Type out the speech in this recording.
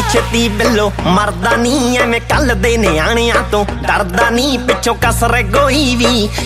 ਛੇਤੀ ਬਿੱਲੋ ਮਰਦਾ ਨੀ ਐਵੇਂ ਕੱਲ ਦੇ ਨਿਆਣਿਆਂ ਤੋਂ ਡਰਦਾ ਨੀ ਪਿੱਛੋਂ ਕਸਰ ਕੋਈ ਵੀ